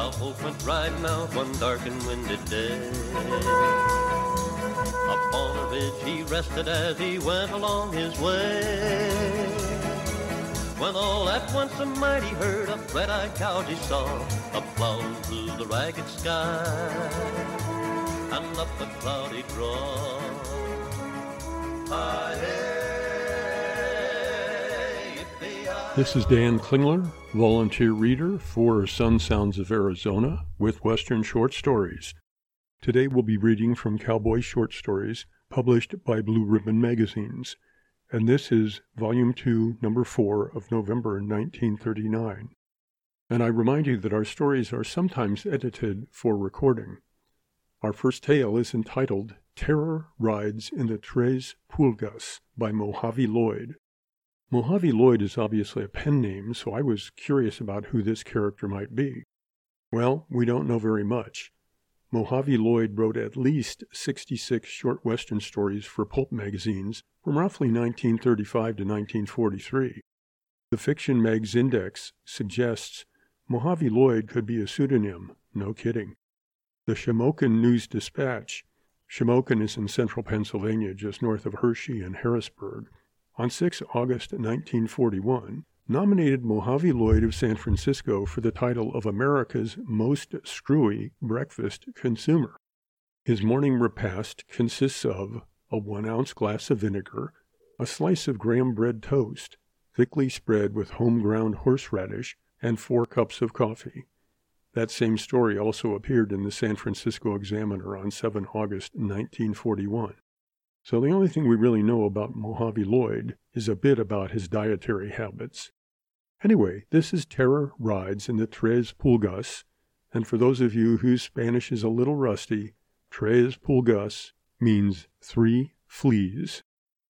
cowpoke went riding out one dark and windy day. Upon a ridge he rested as he went along his way. When all at once a mighty herd of red-eyed cows he saw, a plowing through the ragged sky and up the cloudy draw. This is Dan Klingler, volunteer reader for Sun Sounds of Arizona with Western Short Stories. Today we'll be reading from Cowboy Short Stories published by Blue Ribbon Magazines, and this is Volume 2, Number 4 of November 1939. And I remind you that our stories are sometimes edited for recording. Our first tale is entitled Terror Rides in the Tres Pulgas by Mojave Lloyd. Mojave Lloyd is obviously a pen name, so I was curious about who this character might be. Well, we don't know very much. Mojave Lloyd wrote at least 66 short Western stories for pulp magazines from roughly 1935 to 1943. The Fiction Mag's index suggests Mojave Lloyd could be a pseudonym. No kidding. The Shamokin News-Dispatch, Shamokin is in central Pennsylvania, just north of Hershey and Harrisburg, on 6 August 1941, nominated Mojave Lloyd of San Francisco for the title of America's most screwy breakfast consumer. His morning repast consists of a 1-ounce glass of vinegar, a slice of graham bread toast, thickly spread with home-ground horseradish, and 4 cups of coffee. That same story also appeared in the San Francisco Examiner on 7 August 1941. So the only thing we really know about Mojave Lloyd is a bit about his dietary habits. Anyway, this is Terror Rides in the Tres Pulgas, and for those of you whose Spanish is a little rusty, Tres Pulgas means 3 fleas.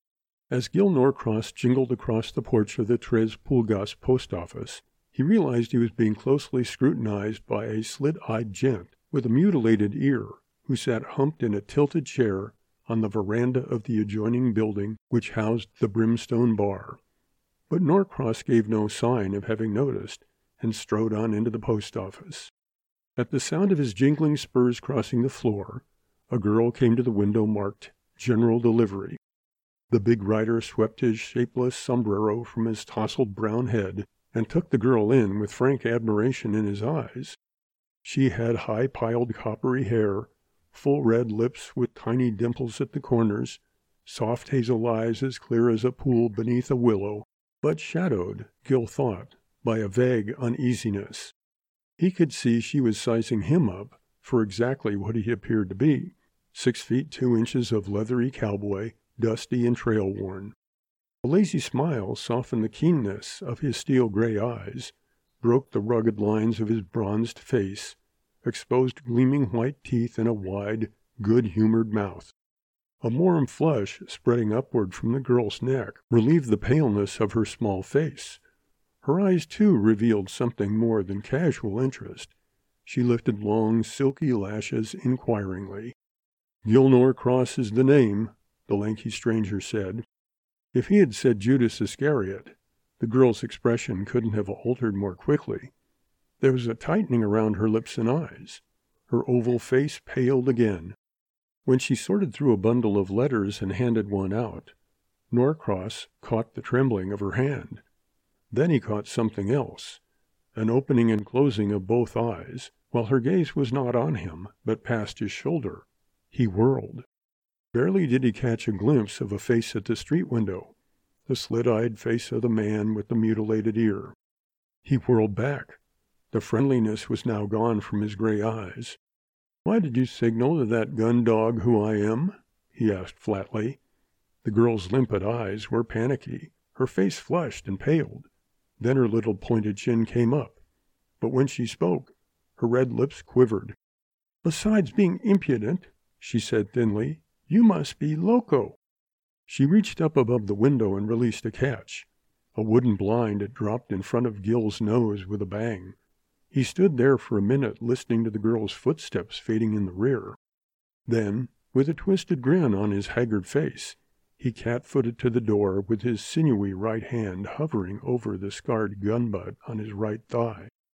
As Gil Norcross jingled across the porch of the Tres Pulgas post office, he realized he was being closely scrutinized by a slit-eyed gent with a mutilated ear who sat humped in a tilted chair on the veranda of the adjoining building which housed the Brimstone Bar. But Norcross gave no sign of having noticed, and strode on into the post office. At the sound of his jingling spurs crossing the floor, a girl came to the window marked General Delivery. The big rider swept his shapeless sombrero from his tousled brown head and took the girl in with frank admiration in his eyes. She had high-piled coppery hair, full red lips with tiny dimples at the corners, soft hazel eyes as clear as a pool beneath a willow, but shadowed, Gil thought, by a vague uneasiness. He could see she was sizing him up for exactly what he appeared to be, 6 feet 2 inches of leathery cowboy, dusty and trail-worn. A lazy smile softened the keenness of his steel-gray eyes, broke the rugged lines of his bronzed face, exposed gleaming white teeth and a wide, good-humored mouth. A warm flush spreading upward from the girl's neck relieved the paleness of her small face. Her eyes, too, revealed something more than casual interest. She lifted long, silky lashes inquiringly. "Gil Norcross is the name," the lanky stranger said. If he had said Judas Iscariot, the girl's expression couldn't have altered more quickly. There was a tightening around her lips and eyes. Her oval face paled again. When she sorted through a bundle of letters and handed one out, Norcross caught the trembling of her hand. Then he caught something else, an opening and closing of both eyes, while her gaze was not on him, but past his shoulder. He whirled. Barely did he catch a glimpse of a face at the street window, the slit-eyed face of the man with the mutilated ear. He whirled back. The friendliness was now gone from his gray eyes. "Why did you signal to that gun dog who I am?" he asked flatly. The girl's limpid eyes were panicky. Her face flushed and paled. Then her little pointed chin came up. But when she spoke, her red lips quivered. "Besides being impudent," she said thinly, "you must be loco." She reached up above the window and released a catch. A wooden blind had dropped in front of Gil's nose with a bang. He stood there for a minute listening to the girl's footsteps fading in the rear. Then, with a twisted grin on his haggard face, he cat-footed to the door with his sinewy right hand hovering over the scarred gun butt on his right thigh.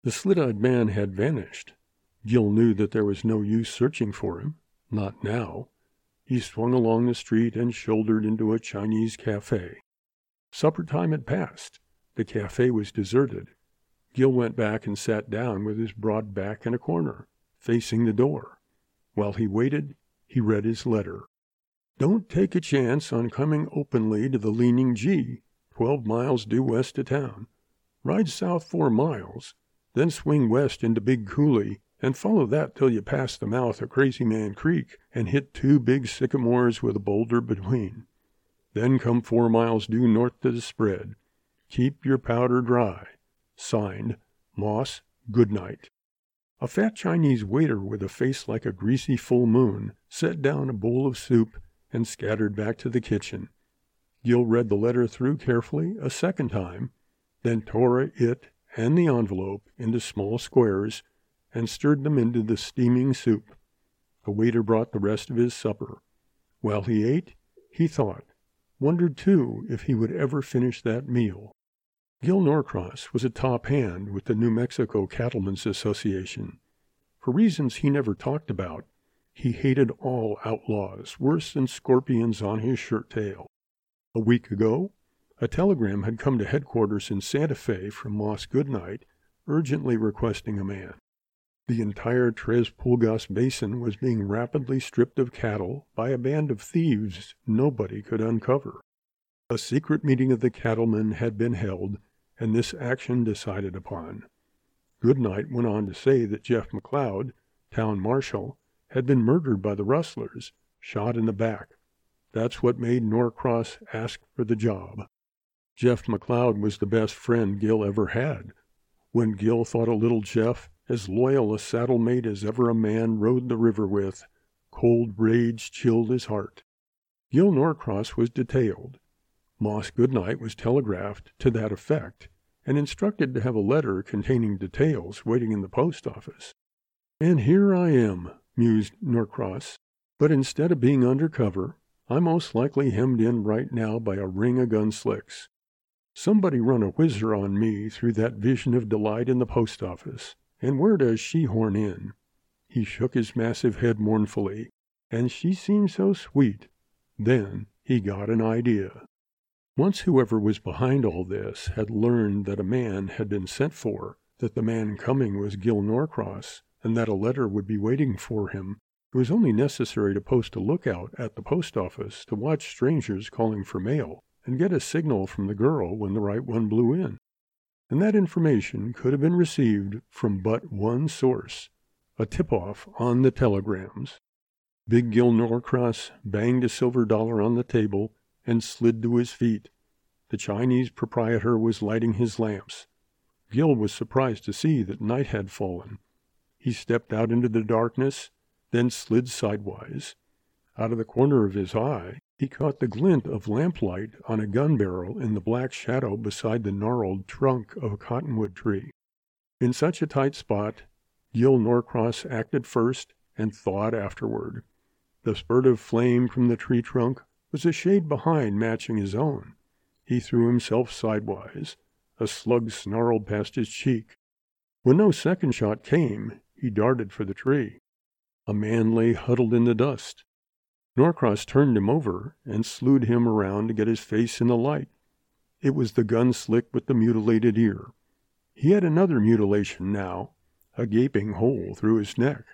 The slit-eyed man had vanished. Gil knew that there was no use searching for him. Not now. He swung along the street and shouldered into a Chinese cafe. Supper time had passed. The cafe was deserted. Gil went back and sat down with his broad back in a corner, facing the door. While he waited, he read his letter. Don't take a chance on coming openly to the Leaning G, 12 miles due west of town. Ride south 4 miles, then swing west into Big Coulee, and follow that till you pass the mouth of Crazy Man Creek and hit 2 big sycamores with a boulder between. Then come 4 miles due north to the spread. Keep your powder dry. Signed, Moss Goodnight. A fat Chinese waiter with a face like a greasy full moon set down a bowl of soup and scattered back to the kitchen. Gil read the letter through carefully a second time, then tore it and the envelope into small squares and stirred them into the steaming soup. The waiter brought the rest of his supper. While he ate, he thought, wondered too if he would ever finish that meal. Gil Norcross was a top hand with the New Mexico Cattlemen's Association. For reasons he never talked about, he hated all outlaws worse than scorpions on his shirt tail. A week ago, a telegram had come to headquarters in Santa Fe from Moss Goodnight, urgently requesting a man. The entire Tres Pulgas Basin was being rapidly stripped of cattle by a band of thieves nobody could uncover. A secret meeting of the cattlemen had been held, and this action decided upon. Goodnight went on to say that Jeff McLeod, town marshal, had been murdered by the rustlers, shot in the back. That's what made Norcross ask for the job. Jeff McLeod was the best friend Gil ever had. When Gil thought of little Jeff, as loyal a saddle-mate as ever a man rode the river with, cold rage chilled his heart. Gil Norcross was detailed. Moss Goodnight was telegraphed to that effect, and instructed to have a letter containing details waiting in the post office. And here I am, mused Norcross, but instead of being undercover, I'm most likely hemmed in right now by a ring of gun slicks. Somebody run a whizzer on me through that vision of delight in the post office, and where does she horn in? He shook his massive head mournfully, and she seemed so sweet. Then he got an idea. Once whoever was behind all this had learned that a man had been sent for, that the man coming was Gil Norcross, and that a letter would be waiting for him, it was only necessary to post a lookout at the post office to watch strangers calling for mail and get a signal from the girl when the right one blew in. And that information could have been received from but one source, a tip-off on the telegrams. Big Gil Norcross banged a silver dollar on the table and slid to his feet. The Chinese proprietor was lighting his lamps. Gil was surprised to see that night had fallen. He stepped out into the darkness, then slid sidewise. Out of the corner of his eye, he caught the glint of lamplight on a gun barrel in the black shadow beside the gnarled trunk of a cottonwood tree. In such a tight spot, Gil Norcross acted first and thawed afterward. The spurt of flame from the tree trunk was a shade behind matching his own. He threw himself sidewise. A slug snarled past his cheek. When no second shot came, he darted for the tree. A man lay huddled in the dust. Norcross turned him over and slewed him around to get his face in the light. It was the gun slick with the mutilated ear. He had another mutilation now, a gaping hole through his neck.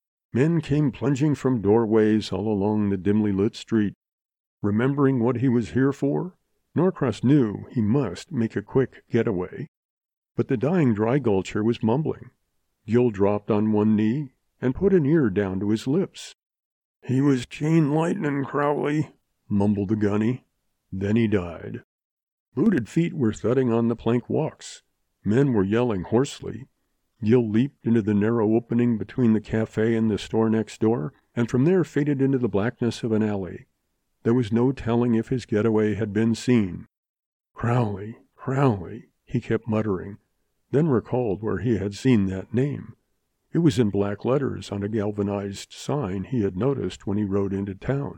Men came plunging from doorways all along the dimly lit street. Remembering what he was here for, Norcross knew he must make a quick getaway. But the dying dry gulcher was mumbling. Gil dropped on one knee and put an ear down to his lips. "He was chain lightning, Crowley," mumbled the gunny. Then he died. Booted feet were thudding on the plank walks. Men were yelling hoarsely. Gil leaped into the narrow opening between the cafe and the store next door, and from there faded into the blackness of an alley. There was no telling if his getaway had been seen. "Crowley, Crowley," he kept muttering, then recalled where he had seen that name. It was in black letters on a galvanized sign he had noticed when he rode into town.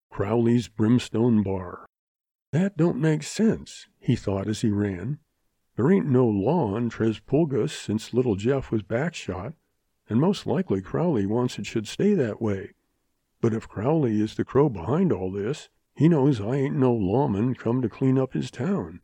Crowley's Brimstone Bar. That don't make sense, he thought as he ran. There ain't no law on Tres Pulgas since little Jeff was backshot, and most likely Crowley wants it should stay that way. But if Crowley is the crow behind all this, he knows I ain't no lawman come to clean up his town.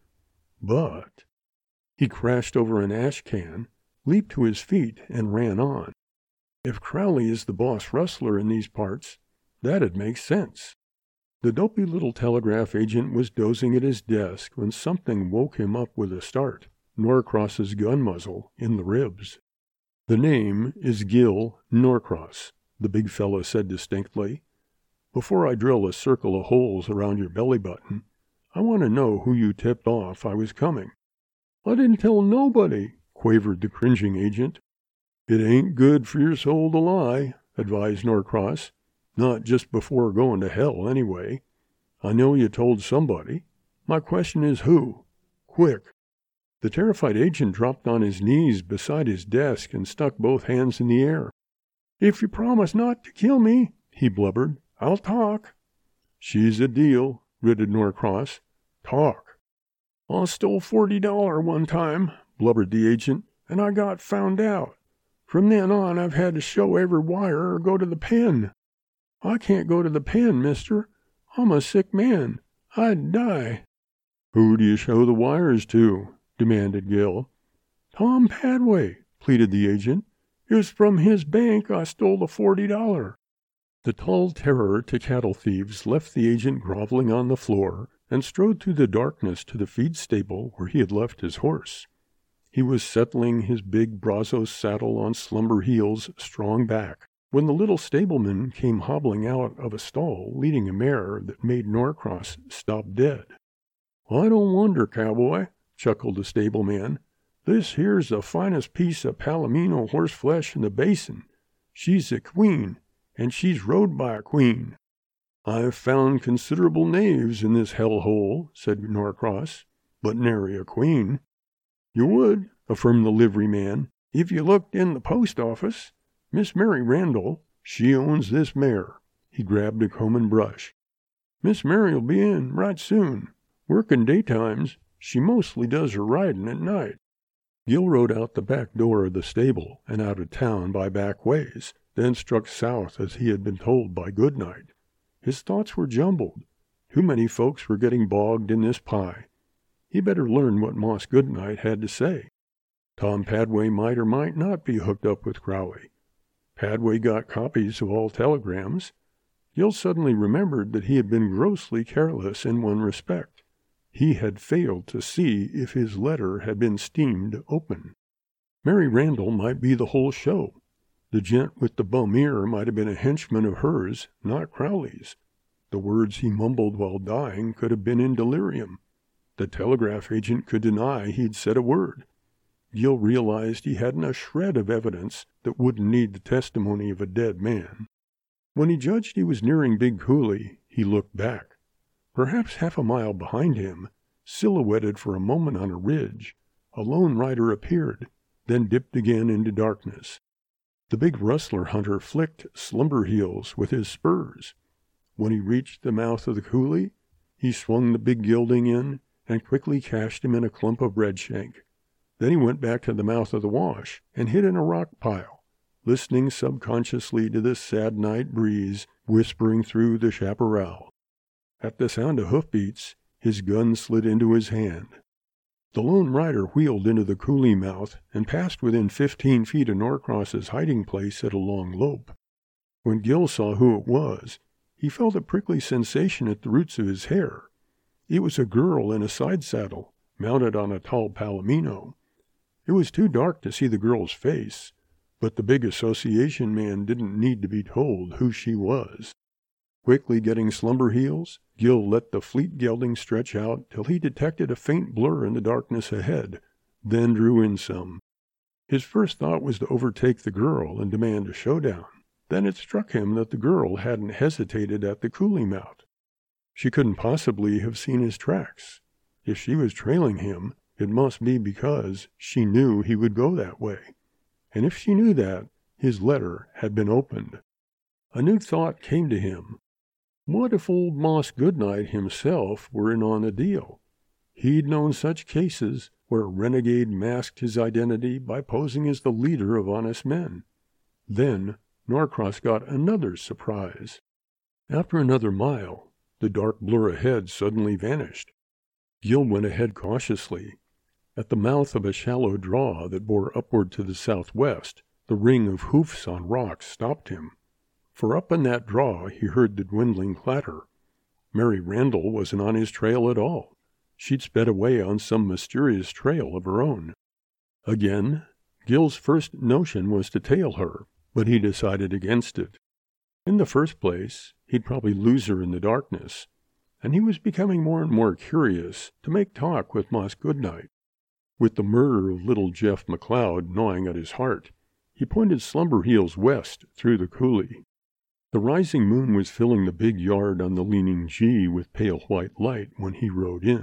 But—" He crashed over an ash can, leaped to his feet, and ran on. "If Crowley is the boss rustler in these parts, that'd make sense." The dopey little telegraph agent was dozing at his desk when something woke him up with a start, Norcross's gun muzzle in the ribs. "The name is Gil Norcross," the big fellow said distinctly. "Before I drill a circle of holes around your belly button, I want to know who you tipped off I was coming." "I didn't tell nobody," quavered the cringing agent. "It ain't good for your soul to lie," advised Norcross. "Not just before going to hell, anyway. I know you told somebody. My question is who? Quick." The terrified agent dropped on his knees beside his desk and stuck both hands in the air. "If you promise not to kill me," he blubbered, "I'll talk." "She's a deal," gritted Norcross. "Talk." "I stole $40 one time," blubbered the agent, "and I got found out. From then on, I've had to show every wire or go to the pen." "I can't go to the pen, mister. I'm a sick man. I'd die." "Who do you show the wires to?" demanded Gil. "Tom Padway," pleaded the agent. "It was from his bank I stole the $40. The tall terror to cattle thieves left the agent groveling on the floor and strode through the darkness to the feed stable where he had left his horse. He was settling his big Brazos saddle on Slumber Heel's strong back when the little stableman came hobbling out of a stall leading a mare that made Norcross stop dead. "I don't wonder, cowboy," chuckled the stableman. "This here's the finest piece of Palomino horseflesh in the basin. She's a queen, and she's rode by a queen." "I've found considerable knaves in this hell-hole," said Norcross, "but nary a queen." "You would," affirmed the liveryman, "if you looked in the post office. Miss Mary Randall, she owns this mare." He grabbed a comb and brush. "Miss Mary'll be in right soon. Working daytimes. She mostly does her riding at night." Gil rode out the back door of the stable and out of town by back ways, then struck south as he had been told by Goodnight. His thoughts were jumbled. Too many folks were getting bogged in this pie. He better learn what Moss Goodnight had to say. Tom Padway might or might not be hooked up with Crowley. Padway got copies of all telegrams. Gil suddenly remembered that he had been grossly careless in one respect. He had failed to see if his letter had been steamed open. Mary Randall might be the whole show. The gent with the bum ear might have been a henchman of hers, not Crowley's. The words he mumbled while dying could have been in delirium. The telegraph agent could deny he'd said a word. Gil realized he hadn't a shred of evidence that wouldn't need the testimony of a dead man. When he judged he was nearing Big Coulee, he looked back. Perhaps half a mile behind him, silhouetted for a moment on a ridge, a lone rider appeared, then dipped again into darkness. The big rustler hunter flicked Slumber Heels with his spurs. When he reached the mouth of the coulee, he swung the big gelding in and quickly cached him in a clump of redshank. Then he went back to the mouth of the wash and hid in a rock pile, listening subconsciously to the sad night breeze whispering through the chaparral. At the sound of hoofbeats, his gun slid into his hand. The lone rider wheeled into the coulee mouth and passed within 15 feet of Norcross's hiding place at a long lope. When Gil saw who it was, he felt a prickly sensation at the roots of his hair. It was a girl in a side saddle, mounted on a tall palomino. It was too dark to see the girl's face, but the big association man didn't need to be told who she was. Quickly getting Slumber Heels, Gil let the fleet gelding stretch out till he detected a faint blur in the darkness ahead, then drew in some. His first thought was to overtake the girl and demand a showdown. Then it struck him that the girl hadn't hesitated at the coulee mouth. She couldn't possibly have seen his tracks. If she was trailing him, it must be because she knew he would go that way. And if she knew that, his letter had been opened. A new thought came to him. What if old Moss Goodnight himself were in on the deal? He'd known such cases, where a renegade masked his identity by posing as the leader of honest men. Then Norcross got another surprise. After another mile, the dark blur ahead suddenly vanished. Gil went ahead cautiously. At the mouth of a shallow draw that bore upward to the southwest, the ring of hoofs on rocks stopped him. For up in that draw he heard the dwindling clatter. Mary Randall wasn't on his trail at all. She'd sped away on some mysterious trail of her own. Again, Gil's first notion was to tail her, but he decided against it. In the first place, he'd probably lose her in the darkness, and he was becoming more and more curious to make talk with Moss Goodnight. With the murder of little Jeff McLeod gnawing at his heart, he pointed Slumber Heels west through the coulee. The rising moon was filling the big yard on the Leaning G with pale white light when he rode in.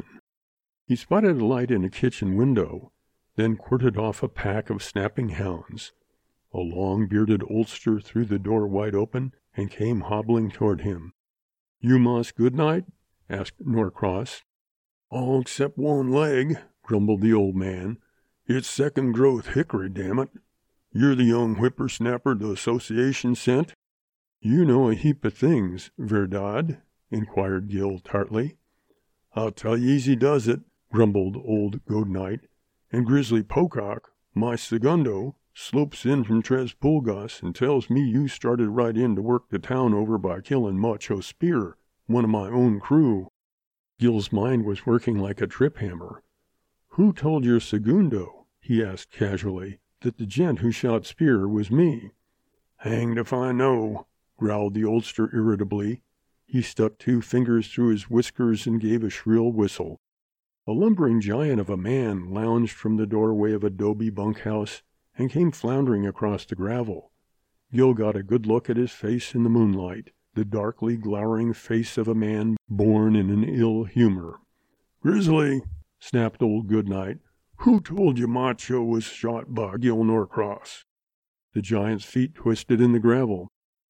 He spotted a light in a kitchen window, then quartered off a pack of snapping hounds. A long-bearded oldster threw the door wide open and came hobbling toward him. "You Moss Goodnight?" asked Norcross. "All except one leg," grumbled the old man. "It's second-growth hickory, damn it. You're the young whippersnapper the association sent?" "You know a heap of things, Verdad?" inquired Gil tartly. "I'll tell you easy does it," grumbled old Goodnight. "And Grizzly Pocock, my segundo, slopes in from Tres Pulgas and tells me you started right in to work the town over by killing Macho Spear, one of my own crew." Gil's mind was working like a trip hammer. "Who told your segundo," he asked casually, "that the gent who shot Spear was me?" "Hanged if I know," growled the oldster irritably. He stuck 2 fingers through his whiskers and gave a shrill whistle. A lumbering giant of a man lounged from the doorway of a adobe bunkhouse and came floundering across the gravel. Gil got a good look at his face in the moonlight, the darkly glowering face of a man born in an ill humor. "Grizzly," snapped old Goodnight, "who told you Macho was shot by Gil Norcross?" The giant's feet twisted in the gravel.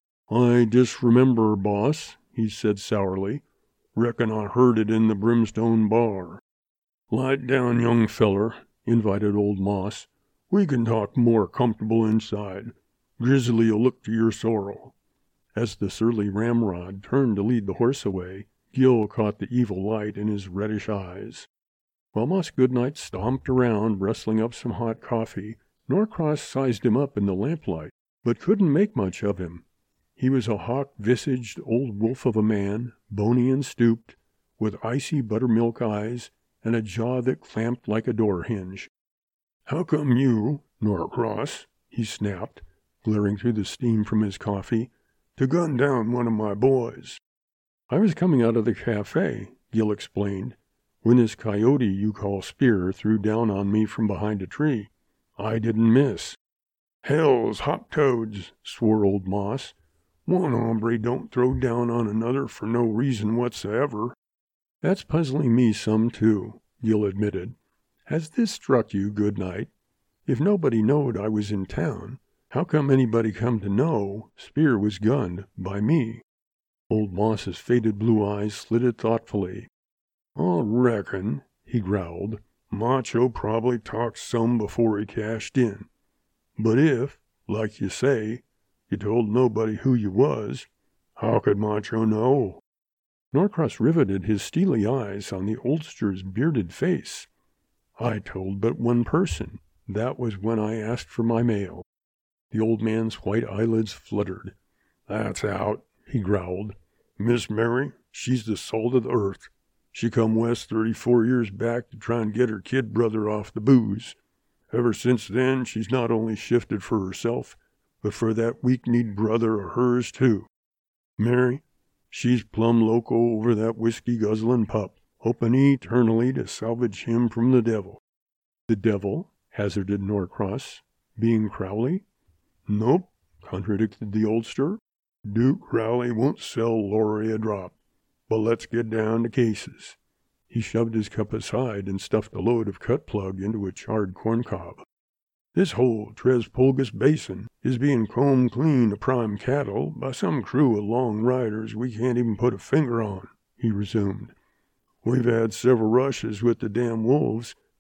"I disremember, boss," he said sourly. "Reckon I heard it in the Brimstone bar." "Light down, young feller," invited old Moss. "We can talk more comfortable inside. Grizzly'll look to your sorrel." As the surly ramrod turned to lead the horse away, Gil caught the evil light in his reddish eyes. While Moss Goodnight stomped around, rustling up some hot coffee, Norcross sized him up in the lamplight, but couldn't make much of him. He was a hawk-visaged old wolf of a man, bony and stooped, with icy buttermilk eyes and a jaw that clamped like a door hinge. "How come you, Norcross," he snapped, glaring through the steam from his coffee, "to gun down one of my boys?" "I was coming out of the cafe," Gil explained, "when this coyote you call Spear threw down on me from behind a tree. I didn't miss." "Hell's hop toads," swore old Moss. "One hombre don't throw down on another for no reason whatsoever." "That's puzzling me some, too," Gil admitted. "Has this struck you, Goodnight? If nobody knowed I was in town, how come anybody come to know Spear was gunned by me?" Old Moss's faded blue eyes slitted thoughtfully. "I reckon," he growled, "Macho probably talked some before he cashed in. But if, like you say, you told nobody who you was, how could Macho know?" Norcross riveted his steely eyes on the oldster's bearded face. "I told but one person. That was when I asked for my mail." The old man's white eyelids fluttered. "That's out," he growled. "Miss Mary, she's the salt of the earth. She come west 34 years back to try and get her kid brother off the booze. Ever since then, she's not only shifted for herself, but for that weak-kneed brother of hers, too. Mary, she's plumb loco over that whiskey-guzzling pup, hoping eternally to salvage him from the devil." "The devil?" hazarded Norcross. "Being Crowley?" "Nope," contradicted the oldster. "Duke Crowley won't sell Laurie a drop. But let's get down to cases." He shoved his cup aside and stuffed a load of cut plug into a charred corncob. "This whole Tres Pulgas Basin is being combed clean of prime cattle by some crew of long riders we can't even put a finger on," he resumed. "We've had several rushes with the damn wolves,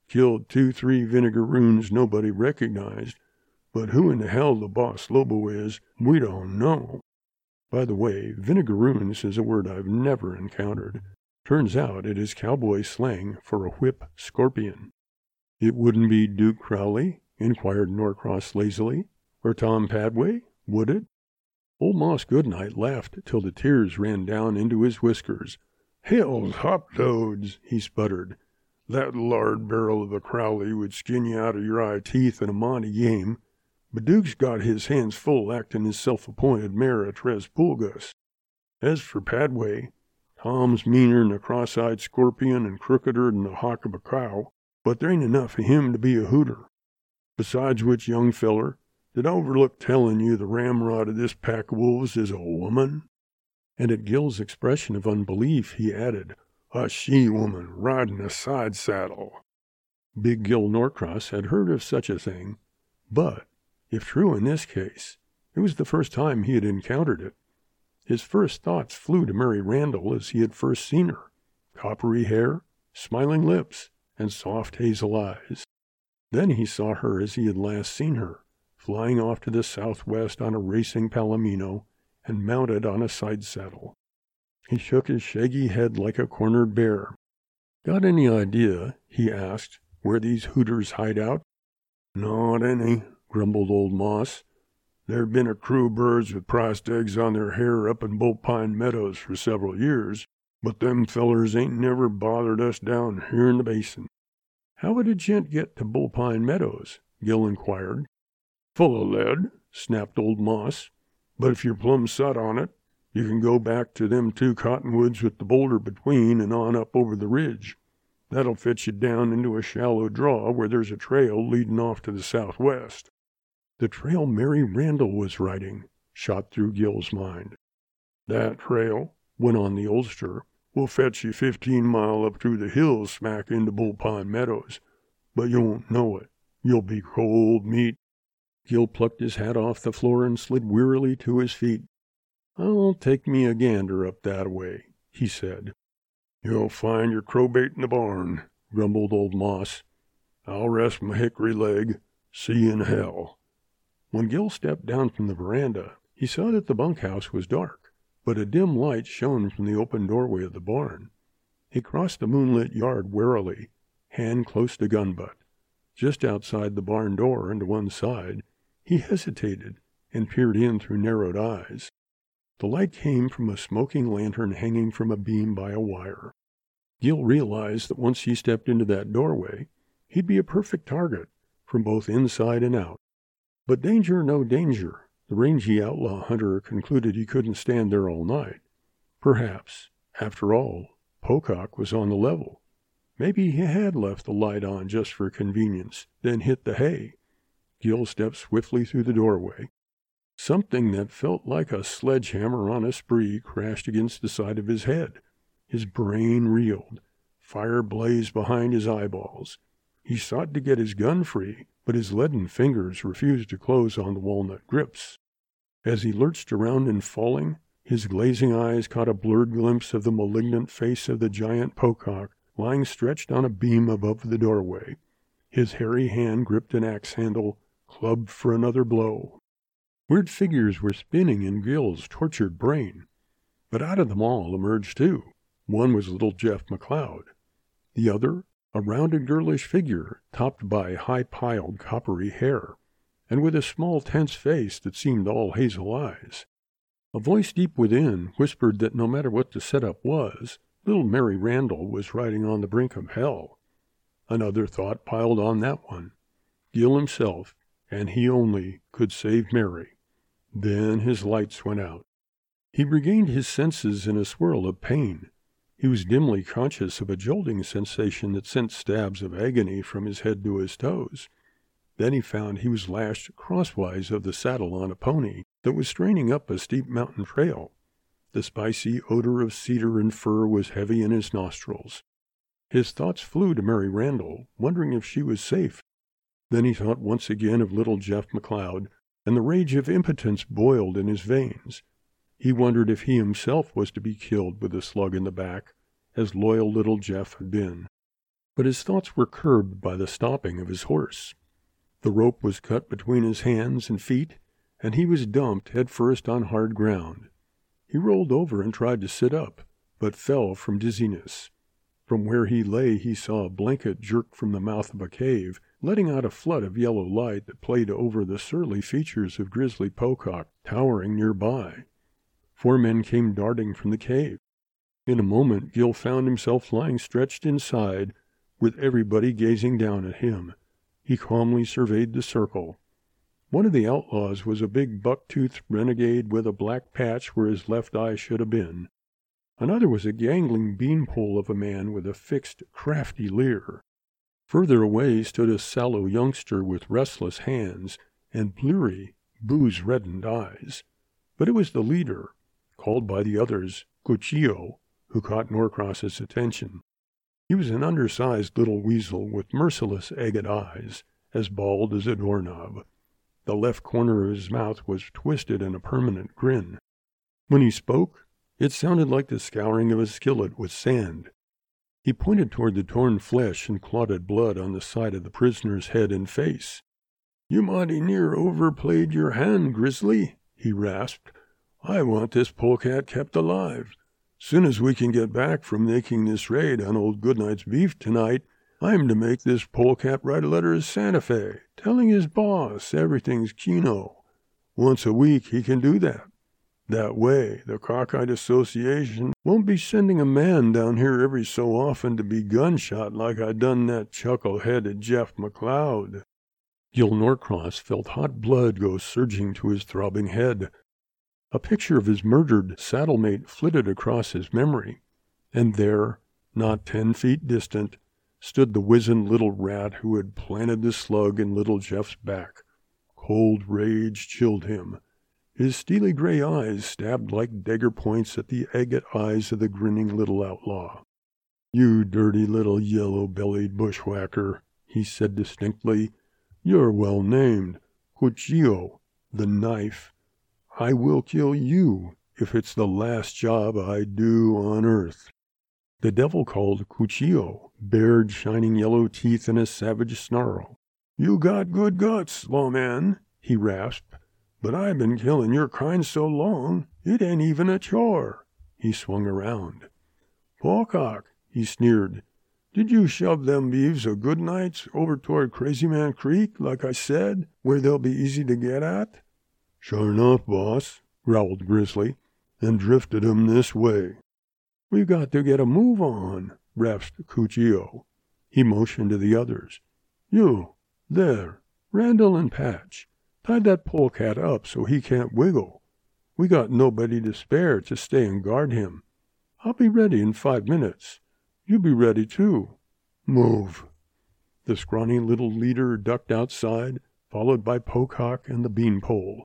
Killed 2-3 vinegaroons nobody recognized, but who in the hell the boss Lobo is, we don't know. By the way, vinegaroons is a word I've never encountered. Turns out it is cowboy slang for a whip scorpion. It wouldn't be Duke Crowley, inquired Norcross lazily, or Tom Padway, would it? Old Moss Goodnight laughed till the tears ran down into his whiskers. Hell's hoptoads, he sputtered. That lard barrel of a Crowley would skin you out of your eye teeth in a Monte game, but Duke's got his hands full acting his self-appointed mayor of Tres Pulgas. As for Padway, Tom's meaner'n a cross-eyed scorpion and crookeder than the hock of a cow, but there ain't enough of him to be a hooter. Besides which, young feller, did I overlook telling you the ramrod of this pack of wolves is a woman? And at Gil's expression of unbelief, he added, a she-woman riding a side saddle. Big Gil Norcross had heard of such a thing, but, if true in this case, it was the first time he had encountered it. His first thoughts flew to Mary Randall as he had first seen her, coppery hair, smiling lips, and soft hazel eyes. Then he saw her as he had last seen her, flying off to the southwest on a racing palomino and mounted on a side saddle. He shook his shaggy head like a cornered bear. Got any idea, he asked, where these hooters hide out? Not any, grumbled old Moss. There've been a crew of birds with priced eggs on their hair up in Bullpine Meadows for several years, but them fellers ain't never bothered us down here in the basin. How would a gent get to Bullpine Meadows? Gil inquired. Full of lead, snapped old Moss. But if you're plumb set on it, you can go back to them 2 cottonwoods with the boulder between and on up over the ridge. That'll fetch you down into a shallow draw where there's a trail leading off to the southwest. The trail Mary Randall was riding shot through Gil's mind. That trail, went on the oldster, will fetch you 15 mile up through the hills smack into Bullpine Meadows, but you won't know it. You'll be cold meat. Gil plucked his hat off the floor and slid wearily to his feet. I'll take me a gander up that way, he said. You'll find your crowbait in the barn, grumbled old Moss. I'll rest my hickory leg. See you in hell. When Gil stepped down from the veranda, he saw that the bunkhouse was dark, but a dim light shone from the open doorway of the barn. He crossed the moonlit yard warily, hand close to gun butt. Just outside the barn door and to one side, he hesitated and peered in through narrowed eyes. The light came from a smoking lantern hanging from a beam by a wire. Gil realized that once he stepped into that doorway, he'd be a perfect target from both inside and out. But danger no danger, the rangy outlaw hunter concluded he couldn't stand there all night. Perhaps, after all, Pocock was on the level. Maybe he had left the light on just for convenience, then hit the hay. Gil stepped swiftly through the doorway. Something that felt like a sledgehammer on a spree crashed against the side of his head. His brain reeled. Fire blazed behind his eyeballs. He sought to get his gun free, but his leaden fingers refused to close on the walnut grips. As he lurched around in falling, his glazing eyes caught a blurred glimpse of the malignant face of the giant Pocock lying stretched on a beam above the doorway. His hairy hand gripped an axe handle, clubbed for another blow. Weird figures were spinning in Gil's tortured brain, but out of them all emerged 2. One was little Jeff McLeod. The other, a rounded girlish figure topped by high-piled coppery hair, and with a small tense face that seemed all hazel eyes. A voice deep within whispered that no matter what the setup was, little Mary Randall was riding on the brink of hell. Another thought piled on that one. Gil himself, and he only, could save Mary. Then his lights went out. He regained his senses in a swirl of pain. He was dimly conscious of a jolting sensation that sent stabs of agony from his head to his toes. Then he found he was lashed crosswise of the saddle on a pony that was straining up a steep mountain trail. The spicy odor of cedar and fir was heavy in his nostrils. His thoughts flew to Mary Randall, wondering if she was safe. Then he thought once again of little Jeff McLeod, and the rage of impotence boiled in his veins. He wondered if he himself was to be killed with a slug in the back, as loyal little Jeff had been. but his thoughts were curbed by the stopping of his horse. The rope was cut between his hands and feet, and he was dumped headfirst on hard ground. He rolled over and tried to sit up, but fell from dizziness. From where he lay he saw a blanket jerk from the mouth of a cave, letting out a flood of yellow light that played over the surly features of Grizzly Pocock, towering nearby. 4 men came darting from the cave. In a moment Gil found himself lying stretched inside, with everybody gazing down at him. He calmly surveyed the circle. One of the outlaws was a big buck-toothed renegade with a black patch where his left eye should have been. Another was a gangling beanpole of a man with a fixed, crafty leer. Further away stood a sallow youngster with restless hands and bleary, booze-reddened eyes. But it was the leader, called by the others Cuchillo, who caught Norcross's attention. He was an undersized little weasel with merciless agate eyes, as bald as a doorknob. The left corner of his mouth was twisted in a permanent grin. When he spoke, it sounded like the scouring of a skillet with sand. He pointed toward the torn flesh and clotted blood on the side of the prisoner's head and face. "You mighty near overplayed your hand, Grizzly," he rasped. "I want this polecat kept alive. Soon as we can get back from making this raid on old Goodnight's beef tonight, I'm to make this polecat write a letter to Santa Fe, telling his boss everything's kino. Once a week he can do that. That way, the Cockeyed Association won't be sending a man down here every so often to be gunshot like I done that chuckle-headed Jeff McLeod." Gil Norcross felt hot blood go surging to his throbbing head. A picture of his murdered saddle-mate flitted across his memory, and there, not 10 feet distant, stood the wizened little rat who had planted the slug in little Jeff's back. Cold rage chilled him. His steely gray eyes stabbed like dagger points at the agate eyes of the grinning little outlaw. "You dirty little yellow-bellied bushwhacker," he said distinctly. "You're well named. Cuchillo, the knife. I will kill you if it's the last job I do on earth." The devil called Cuchillo bared shining yellow teeth in a savage snarl. "You got good guts, lawman," he rasped. "But I've been killing your kind so long, it ain't even a chore." He swung around. "Pocock," he sneered, "did you shove them beeves of Goodnight's over toward Crazy Man Creek, like I said, where they'll be easy to get at?" "Sure enough, boss," growled Grizzly, "and drifted 'em this way." "We've got to get a move on," rasped Cuchillo. He motioned to the others. "You, there, Randall and Patch. Tie that polecat up so he can't wiggle. We got nobody to spare to stay and guard him. I'll be ready in 5 minutes. You be ready, too. Move." The scrawny little leader ducked outside, followed by Pocock and the beanpole.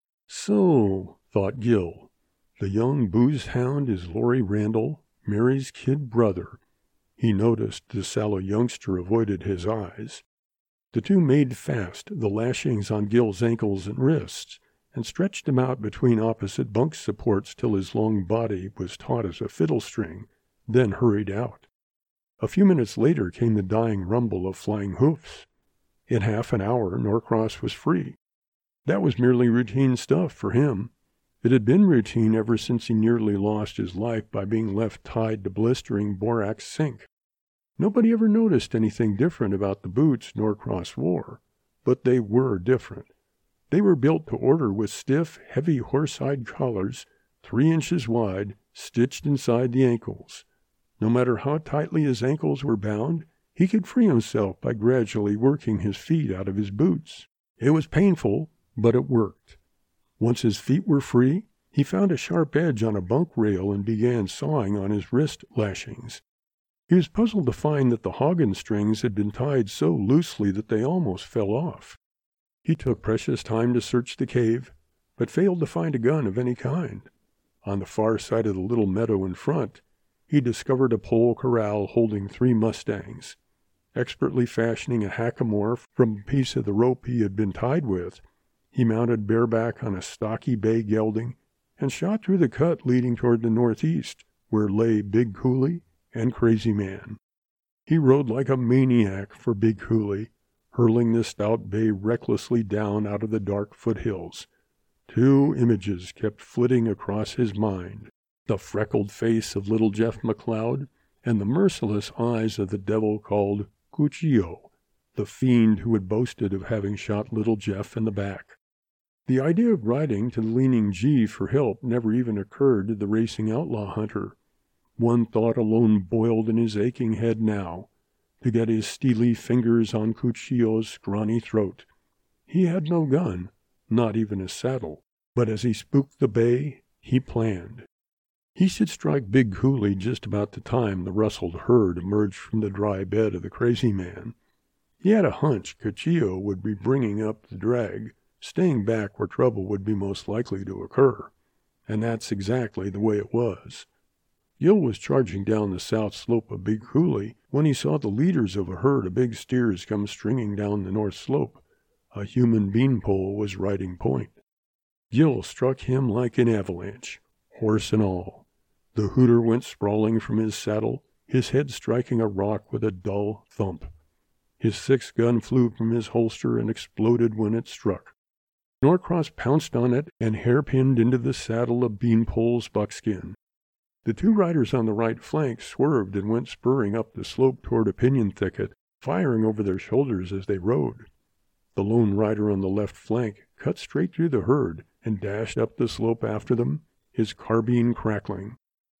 "So," thought Gil, "the young booze hound is Laurie Randall, Mary's kid brother." He noticed the sallow youngster avoided his eyes. The two made fast the lashings on Gil's ankles and wrists, and stretched him out between opposite bunk supports till his long body was taut as a fiddle string, then hurried out. A few minutes later came the dying rumble of flying hoofs. In half an hour Norcross was free. That was merely routine stuff for him. It had been routine ever since he nearly lost his life by being left tied to blistering borax sink. Nobody ever noticed anything different about the boots Norcross wore, but they were different. They were built to order with stiff, heavy horsehide collars, 3 inches wide, stitched inside the ankles. No matter how tightly his ankles were bound, he could free himself by gradually working his feet out of his boots. It was painful, but it worked. Once his feet were free, he found a sharp edge on a bunk rail and began sawing on his wrist lashings. He was puzzled to find that the hoggin strings had been tied so loosely that they almost fell off. He took precious time to search the cave, but failed to find a gun of any kind. On the far side of the little meadow in front, he discovered a pole corral holding 3 mustangs. Expertly fashioning a hackamore from a piece of the rope he had been tied with, he mounted bareback on a stocky bay gelding and shot through the cut leading toward the northeast, where lay Big Cooley and Crazy Man. He rode like a maniac for Big Cooley, hurling the stout bay recklessly down out of the dark foothills. Two images kept flitting across his mind, the freckled face of little Jeff McLeod and the merciless eyes of the devil called Cuchillo, the fiend who had boasted of having shot little Jeff in the back. The idea of riding to the Leaning G for help never even occurred to the racing outlaw hunter. One thought alone boiled in his aching head now, to get his steely fingers on Cuchillo's scrawny throat. He had no gun, not even a saddle, but as he spooked the bay, he planned. He should strike Big Cooley just about the time the rustled herd emerged from the dry bed of the Crazy Man. He had a hunch Cuchillo would be bringing up the drag, staying back where trouble would be most likely to occur, and that's exactly the way it was. Gil was charging down the south slope of Big Cooley when he saw the leaders of a herd of big steers come stringing down the north slope. A human beanpole was riding point. Gil struck him like an avalanche, horse and all. The hooter went sprawling from his saddle, his head striking a rock with a dull thump. His 6-gun flew from his holster and exploded when it struck. Norcross pounced on it and hairpinned into the saddle of Beanpole's buckskin. The two riders on the right flank swerved and went spurring up the slope toward a pinyon thicket, firing over their shoulders as they rode. The lone rider on the left flank cut straight through the herd and dashed up the slope after them, his carbine crackling.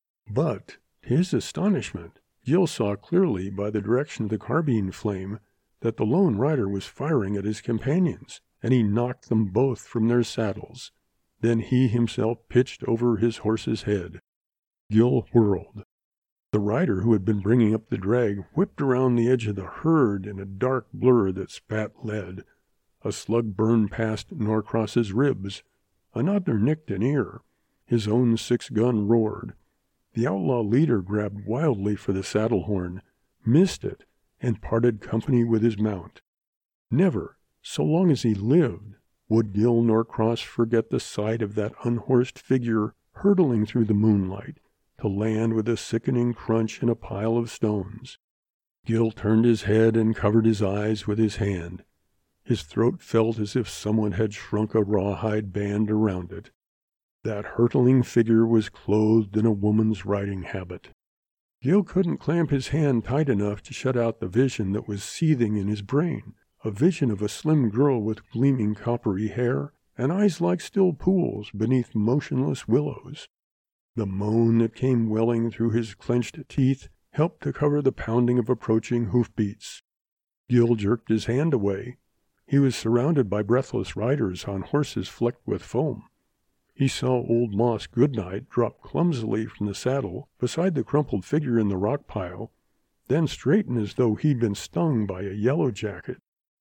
But, to his astonishment, Gil saw clearly by the direction of the carbine flame that the lone rider was firing at his companions, and he knocked them both from their saddles. Then he himself pitched over his horse's head. Gil whirled. The rider who had been bringing up the drag whipped around the edge of the herd in a dark blur that spat lead. A slug burned past Norcross's ribs. Another nicked an ear. His own 6-gun roared. The outlaw leader grabbed wildly for the saddle horn, missed it, and parted company with his mount. Never, so long as he lived, would Gil Norcross forget the sight of that unhorsed figure hurtling through the moonlight, to land with a sickening crunch in a pile of stones. Gil turned his head and covered his eyes with his hand. His throat felt as if someone had shrunk a rawhide band around it. That hurtling figure was clothed in a woman's riding habit. Gil couldn't clamp his hand tight enough to shut out the vision that was seething in his brain, a vision of a slim girl with gleaming coppery hair and eyes like still pools beneath motionless willows. The moan that came welling through his clenched teeth helped to cover the pounding of approaching hoofbeats. Gil jerked his hand away. He was surrounded by breathless riders on horses flecked with foam. He saw old Moss Goodnight drop clumsily from the saddle beside the crumpled figure in the rock pile, then straighten as though he'd been stung by a yellow jacket.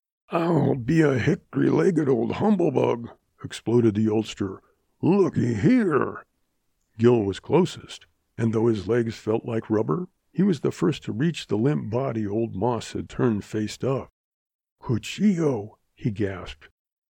"I'll be a hickory-legged old humblebug," exploded the oldster. "Looky here!" Gil was closest, and though his legs felt like rubber, he was the first to reach the limp body old Moss had turned faced up. "Cuchillo!" he gasped.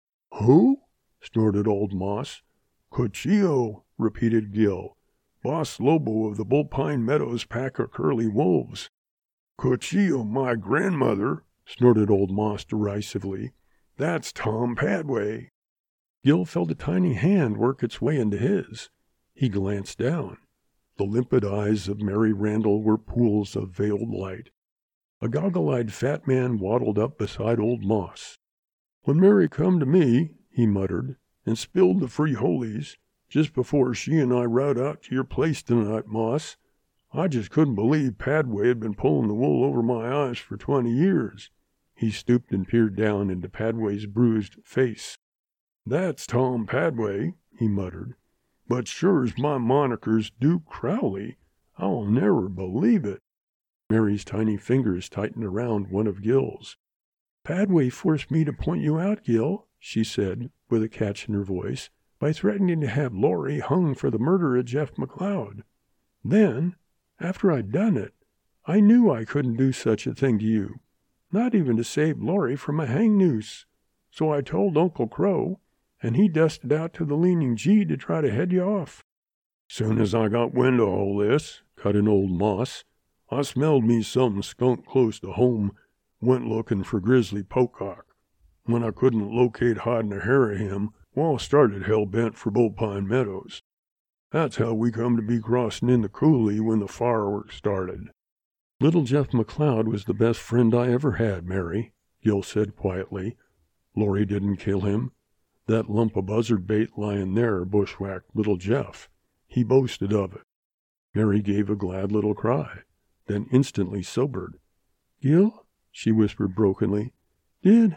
"Who?" snorted old Moss. "Cuchillo," repeated Gil. "Boss Lobo of the Bullpine Meadows pack of curly wolves." "Cuchillo, my grandmother!" snorted old Moss derisively. "That's Tom Padway." Gil felt a tiny hand work its way into his. He glanced down. The limpid eyes of Mary Randall were pools of veiled light. A goggle-eyed fat man waddled up beside old Moss. "When Mary come to me," he muttered, "and spilled the frijoles, just before she and I rode out to your place tonight, Moss, I just couldn't believe Padway had been pulling the wool over my eyes for 20 years. He stooped and peered down into Padway's bruised face. "That's Tom Padway," he muttered. "But sure as my moniker's Duke Crowley, I'll never believe it." Mary's tiny fingers tightened around one of Gil's. "Padway forced me to point you out, Gil," she said, with a catch in her voice, "by threatening to have Laurie hung for the murder of Jeff McLeod. Then, after I'd done it, I knew I couldn't do such a thing to you, not even to save Laurie from a hang noose. So I told Uncle Crow, and he dusted out to the Leaning G to try to head you off." "Soon as I got wind of all this," cut in old Moss, I smelled me something skunk close to home, went looking for Grizzly Pocock. When I couldn't locate hide nor hair of him, well, I started hell-bent for Bullpine Meadows. That's how we come to be crossing in the coulee when the fireworks started." "Little Jeff McLeod was the best friend I ever had, Mary," Gil said quietly. "Laurie didn't kill him. That lump of buzzard bait lying there bushwhacked little Jeff. He boasted of it." Mary gave a glad little cry, then instantly sobered. "Gil," she whispered brokenly, Did...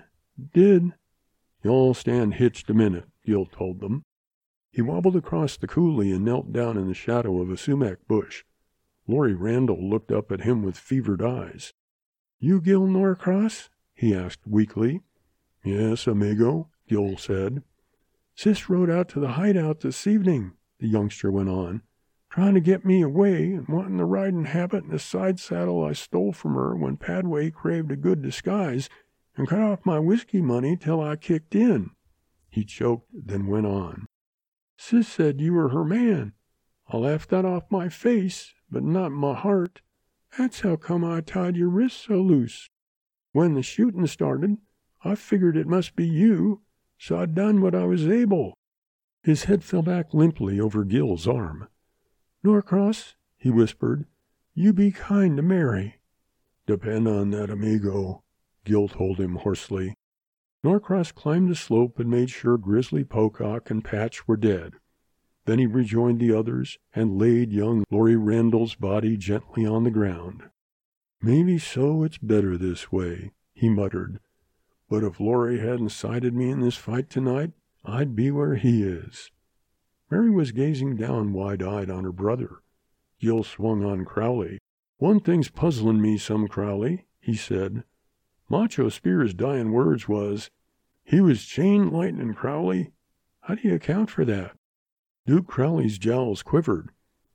"Y'all stand hitched a minute," Gil told them. He wobbled across the coulee and knelt down in the shadow of a sumac bush. Laurie Randall looked up at him with fevered eyes. "You Gil Norcross?" he asked weakly. "Yes, amigo," Gil said. "Sis rode out to the hideout this evening," the youngster went on, "trying to get me away and wanting the riding habit and the side saddle I stole from her when Padway craved a good disguise and cut off my whiskey money till I kicked in." He choked, then went on. "Sis said you were her man. I laughed that off my face, but not my heart. That's how come I tied your wrists so loose. When the shooting started, I figured it must be you, so I done what I was able." His head fell back limply over Gil's arm. "Norcross," he whispered, "you be kind to Mary." "Depend on that, amigo," Gil told him hoarsely. Norcross climbed the slope and made sure Grizzly Pocock and Patch were dead. Then he rejoined the others and laid young Laurie Randall's body gently on the ground. "Maybe so it's better this way," he muttered. "But if Laurie hadn't sided me in this fight tonight, I'd be where he is." Mary was gazing down wide-eyed on her brother. Gil swung on Crowley. "One thing's puzzling me some, Crowley," he said. "Macho Spear's dying words was, 'He was chain lightning, Crowley.' How do you account for that?" Duke Crowley's jowls quivered.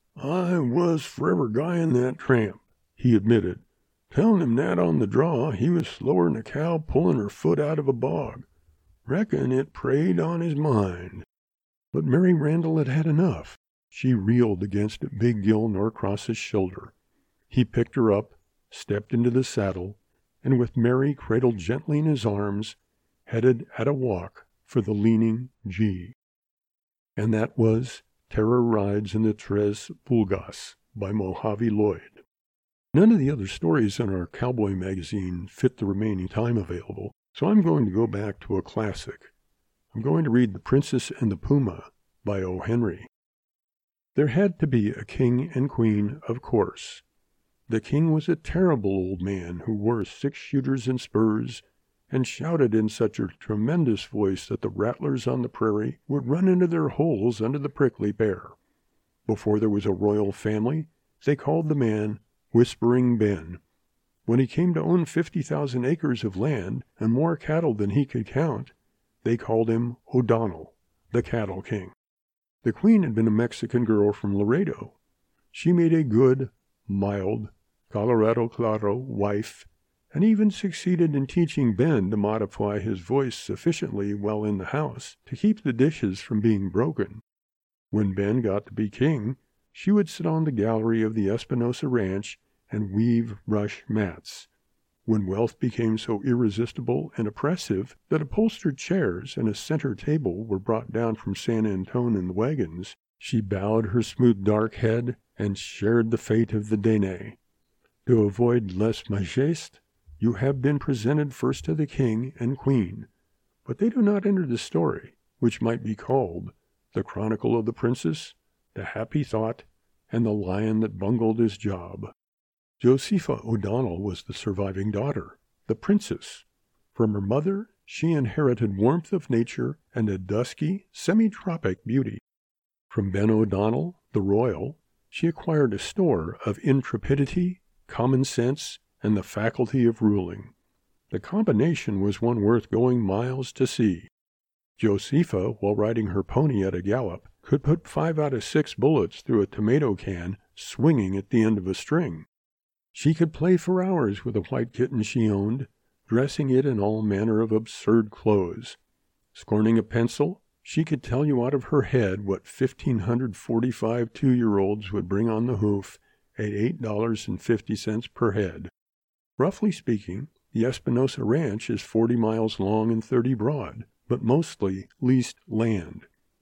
"I was forever guying that tramp," he admitted. "Telling him that on the draw he was slower'n a cow pulling her foot out of a bog. Reckon it preyed on his mind." But Mary Randall had had enough. She reeled against big Gil Norcross's shoulder. He picked her up, stepped into the saddle, and with Mary cradled gently in his arms, headed at a walk for the Leaning G. And that was Terror Rides in the Tres Pulgas by Mojave Lloyd. None of the other stories in our cowboy magazine fit the remaining time available, so I'm going to go back to a classic. I'm going to read The Princess and the Puma by O. Henry. There had to be a king and queen, of course. The king was a terrible old man who wore 6-shooters and spurs and shouted in such a tremendous voice that the rattlers on the prairie would run into their holes under the prickly pear. Before there was a royal family, they called the man Whispering Ben. When he came to own 50,000 acres of land and more cattle than he could count, they called him O'Donnell, the Cattle King. The queen had been a Mexican girl from Laredo. She made a good, mild, Colorado Claro wife, and even succeeded in teaching Ben to modify his voice sufficiently while in the house to keep the dishes from being broken. When Ben got to be king, she would sit on the gallery of the Espinosa Ranch and weave rush mats. When wealth became so irresistible and oppressive that upholstered chairs and a center table were brought down from San Antone in the wagons, she bowed her smooth dark head and shared the fate of the Dene. To avoid lèse majesté, you have been presented first to the king and queen, but they do not enter the story, which might be called The Chronicle of the Princess, The Happy Thought, and The Lion That Bungled His Job. Josepha O'Donnell was the surviving daughter, the princess. From her mother, she inherited warmth of nature and a dusky, semi-tropic beauty. From Ben O'Donnell, the royal, she acquired a store of intrepidity, common sense, and the faculty of ruling. The combination was one worth going miles to see. Josepha, while riding her pony at a gallop, could put 5 out of 6 bullets through a tomato can swinging at the end of a string. She could play for hours with a white kitten she owned, dressing it in all manner of absurd clothes. Scorning a pencil, she could tell you out of her head what 1,545 2-year-olds would bring on the hoof at $8.50 per head. Roughly speaking, the Espinosa Ranch is 40 miles long and 30 broad, but mostly leased land.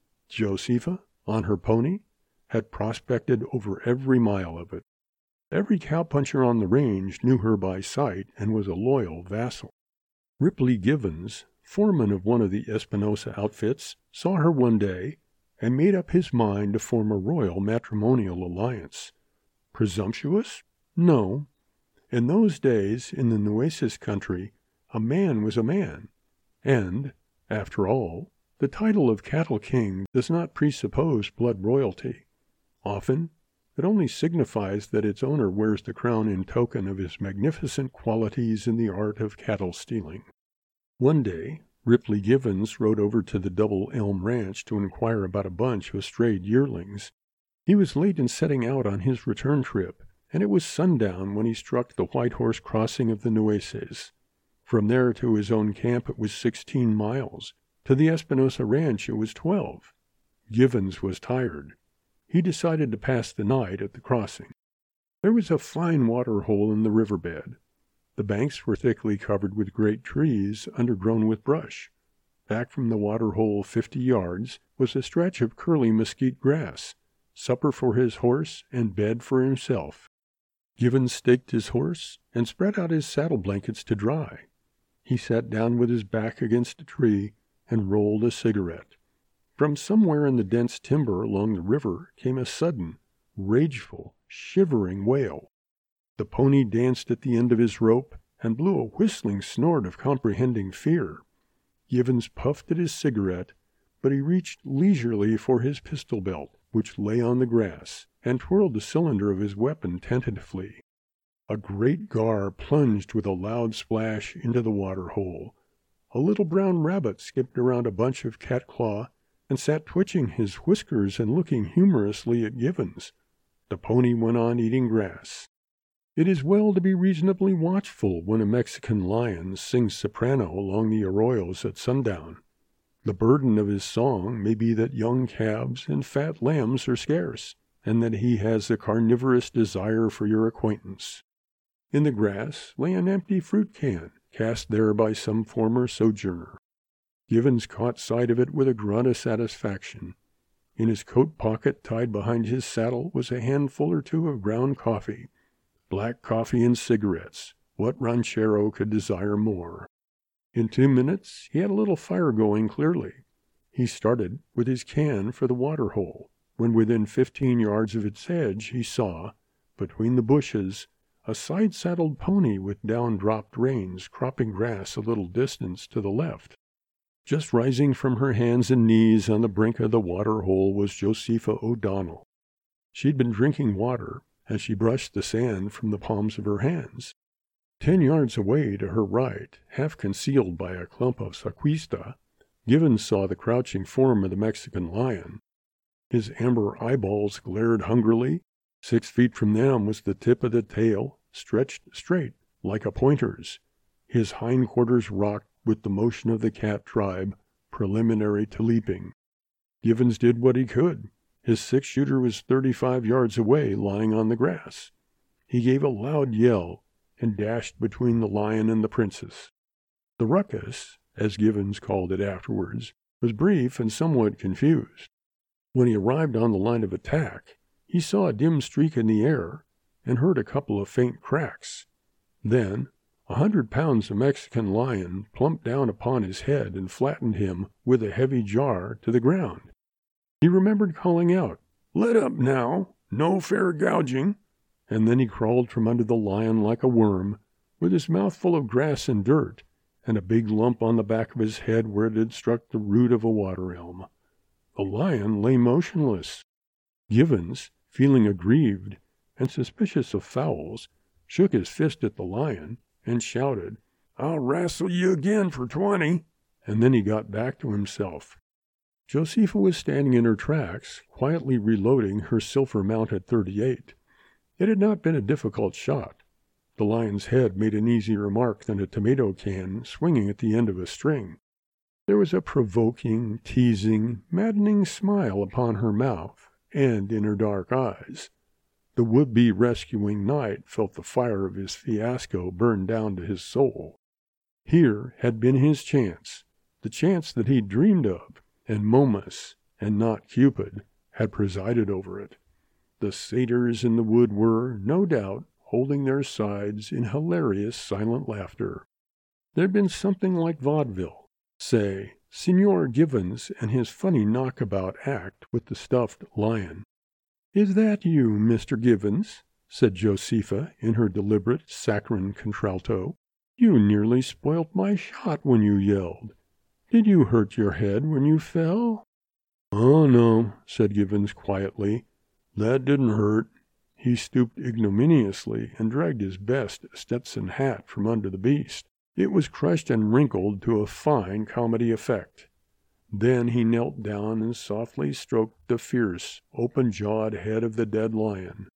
Josefa, on her pony, had prospected over every mile of it. Every cowpuncher on the range knew her by sight and was a loyal vassal. Ripley Givens, foreman of one of the Espinosa outfits, saw her one day and made up his mind to form a royal matrimonial alliance. Presumptuous? No. In those days, in the Nueces country, a man was a man, and, after all, the title of cattle king does not presuppose blood royalty. Often, it only signifies that its owner wears the crown in token of his magnificent qualities in the art of cattle stealing. One day, Ripley Givens rode over to the Double Elm Ranch to inquire about a bunch of strayed yearlings. He was late in setting out on his return trip, and it was sundown when he struck the White Horse Crossing of the Nueces. From there to his own camp it was 16 miles. To the Espinosa Ranch it was 12. Givens was tired. He decided to pass the night at the crossing. There was a fine water hole in the riverbed. The banks were thickly covered with great trees, undergrown with brush. Back from the water hole 50 yards was a stretch of curly mesquite grass, supper for his horse and bed for himself. Givens staked his horse and spread out his saddle blankets to dry. He sat down with his back against a tree and rolled a cigarette. From somewhere in the dense timber along the river came a sudden, rageful, shivering wail. The pony danced at the end of his rope and blew a whistling snort of comprehending fear. Givens puffed at his cigarette, but he reached leisurely for his pistol belt, which lay on the grass, and twirled the cylinder of his weapon tentatively. A great gar plunged with a loud splash into the water hole. A little brown rabbit skipped around a bunch of catclaw and sat twitching his whiskers and looking humorously at Givens. The pony went on eating grass. It is well to be reasonably watchful when a Mexican lion sings soprano along the arroyos at sundown. The burden of his song may be that young calves and fat lambs are scarce, and that he has a carnivorous desire for your acquaintance. In the grass lay an empty fruit can, cast there by some former sojourner. Givens caught sight of it with a grunt of satisfaction. In his coat pocket tied behind his saddle was a handful or two of ground coffee. Black coffee and cigarettes. What ranchero could desire more? In 2 minutes he had a little fire going clearly. He started with his can for the water hole. When within 15 yards of its edge he saw, between the bushes, a side-saddled pony with down-dropped reins cropping grass a little distance to the left. Just rising from her hands and knees on the brink of the water hole was Josefa O'Donnell. She'd been drinking water as she brushed the sand from the palms of her hands. 10 yards away to her right, half concealed by a clump of sacuista, Givens saw the crouching form of the Mexican lion. His amber eyeballs glared hungrily. 6 feet from them was the tip of the tail, stretched straight like a pointer's. His hindquarters rocked with the motion of the cat tribe, preliminary to leaping. Givens did what he could. His 6-shooter was 35 yards away, lying on the grass. He gave a loud yell and dashed between the lion and the princess. The ruckus, as Givens called it afterwards, was brief and somewhat confused. When he arrived on the line of attack, he saw a dim streak in the air and heard a couple of faint cracks. Then 100 pounds of Mexican lion plumped down upon his head and flattened him with a heavy jar to the ground. He remembered calling out, "Let up now, no fair gouging," and then he crawled from under the lion like a worm, with his mouth full of grass and dirt, and a big lump on the back of his head where it had struck the root of a water elm. The lion lay motionless. Givens, feeling aggrieved and suspicious of fowls, shook his fist at the lion and shouted, "I'll wrestle you again for 20," and then he got back to himself. Josefa was standing in her tracks, quietly reloading her silver-mounted .38. It had not been a difficult shot. The lion's head made an easier mark than a tomato can swinging at the end of a string. There was a provoking, teasing, maddening smile upon her mouth and in her dark eyes. The would-be rescuing knight felt the fire of his fiasco burn down to his soul. Here had been his chance, the chance that he'd dreamed of, and Momus, and not Cupid, had presided over it. The satyrs in the wood were, no doubt, holding their sides in hilarious silent laughter. There'd been something like vaudeville. Say, Signor Givens and his funny knockabout act with the stuffed lion. "Is that you, Mr. Givens?" said Josepha in her deliberate saccharine contralto. "You nearly spoilt my shot when you yelled. Did you hurt your head when you fell?" "Oh, no," said Givens quietly. "That didn't hurt." He stooped ignominiously and dragged his best Stetson hat from under the beast. It was crushed and wrinkled to a fine comedy effect. Then he knelt down and softly stroked the fierce, open-jawed head of the dead lion.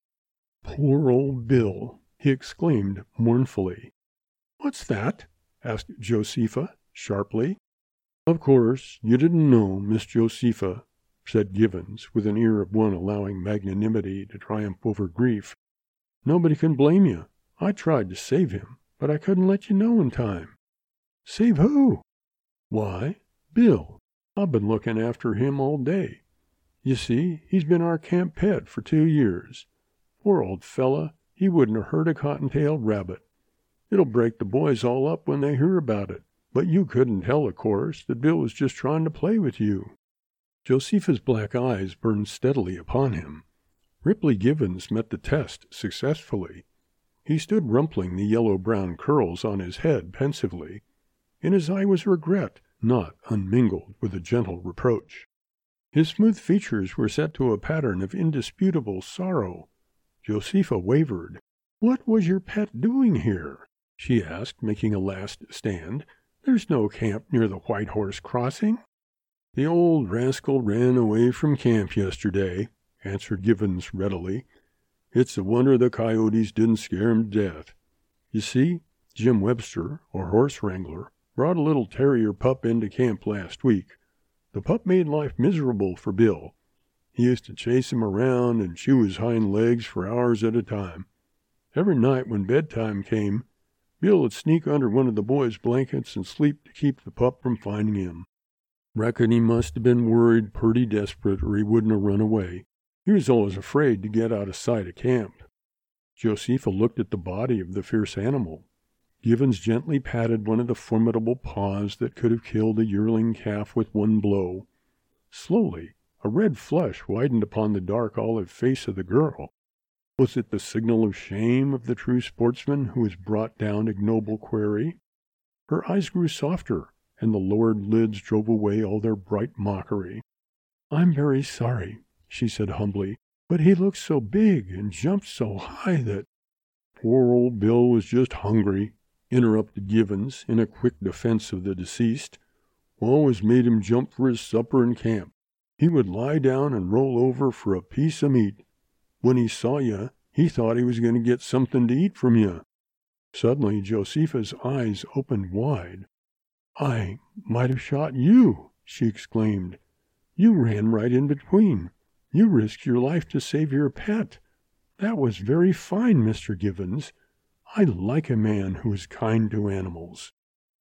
"Poor old Bill!" he exclaimed mournfully. "What's that?" asked Josepha sharply. "Of course, you didn't know, Miss Josepha," said Givens, with an air of one allowing magnanimity to triumph over grief. "Nobody can blame you. I tried to save him, but I couldn't let you know in time." "Save who?" "Why, Bill. I've been looking after him all day. You see, he's been our camp pet for 2 years. Poor old fella, he wouldn't have hurt a cotton-tailed rabbit. It'll break the boys all up when they hear about it. But you couldn't tell, of course, that Bill was just trying to play with you." Josepha's black eyes burned steadily upon him. Ripley Givens met the test successfully. He stood rumpling the yellow-brown curls on his head pensively. In his eye was regret, not unmingled with a gentle reproach. His smooth features were set to a pattern of indisputable sorrow. Josepha wavered. "What was your pet doing here?" she asked, making a last stand. "There's no camp near the White Horse Crossing." "The old rascal ran away from camp yesterday," answered Givens readily. "It's a wonder the coyotes didn't scare him to death. You see, Jim Webster, our horse wrangler, brought a little terrier pup into camp last week. The pup made life miserable for Bill. He used to chase him around and chew his hind legs for hours at a time. Every night when bedtime came, Bill would sneak under one of the boys' blankets and sleep to keep the pup from finding him. Reckon he must have been worried purty desperate or he wouldn't have run away. He was always afraid to get out of sight of camp." Josepha looked at the body of the fierce animal. Givens gently patted one of the formidable paws that could have killed a yearling calf with one blow. Slowly, a red flush widened upon the dark olive face of the girl. Was it the signal of shame of the true sportsman who has brought down ignoble quarry? Her eyes grew softer, and the lowered lids drove away all their bright mockery. "I'm very sorry," she said humbly, "but he looked so big and jumped so high that—" "Poor old Bill was just hungry," interrupted Givens in a quick defense of the deceased. "Always made him jump for his supper in camp. He would lie down and roll over for a piece of meat. When he saw you, he thought he was going to get something to eat from you." Suddenly Josepha's eyes opened wide. "I might have shot you," she exclaimed. "You ran right in between. You risked your life to save your pet. That was very fine, Mr. Givens. I like a man who is kind to animals."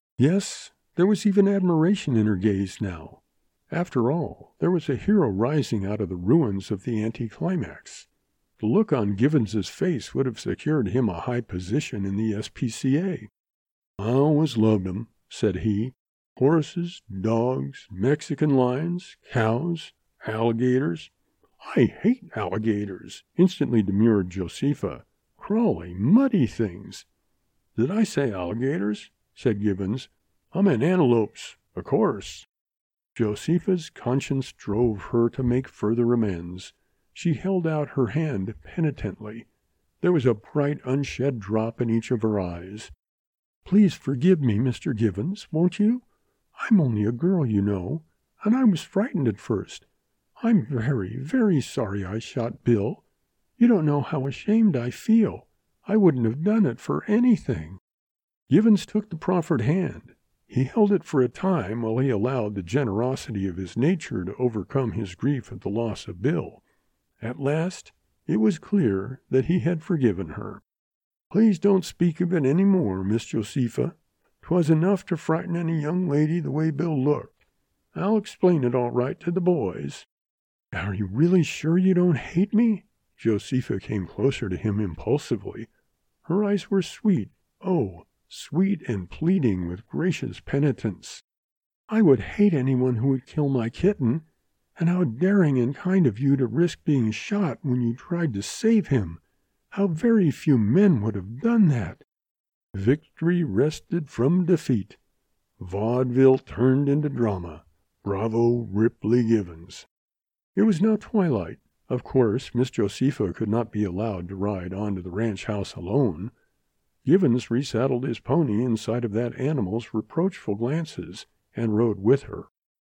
Yes, there was even admiration in her gaze now. After all, there was a hero rising out of the ruins of the anticlimax. The look on Givens's face would have secured him a high position in the SPCA. "I always loved 'em," said he. "Horses, dogs, Mexican lions, cows, alligators." "I hate alligators," instantly demurred Josepha. "Crawly, muddy things." "Did I say alligators?" said Givens. "I meant antelopes, of course." Josepha's conscience drove her to make further amends. She held out her hand penitently. There was a bright unshed drop in each of her eyes. "Please forgive me, Mr. Givens, won't you? I'm only a girl, you know, and I was frightened at first. I'm very, very sorry I shot Bill. You don't know how ashamed I feel. I wouldn't have done it for anything." Givens took the proffered hand. He held it for a time while he allowed the generosity of his nature to overcome his grief at the loss of Bill. At last, It was clear that he had forgiven her. "Please don't speak of it any more, Miss Josefa. 'Twas enough to frighten any young lady the way Bill looked. I'll explain it all right to the boys." "Are you really sure you don't hate me?" Josefa came closer to him impulsively. Her eyes were sweet, oh, sweet and pleading with gracious penitence. "I would hate anyone who would kill my kitten. And how daring and kind of you to risk being shot when you tried to save him. How very few men would have done that." Victory wrested from defeat. Vaudeville turned into drama. Bravo, Ripley Givens. It was now twilight. Of course, Miss Josefa could not be allowed to ride on to the ranch house alone. Givens resaddled his pony in sight of that animal's reproachful glances and rode with her.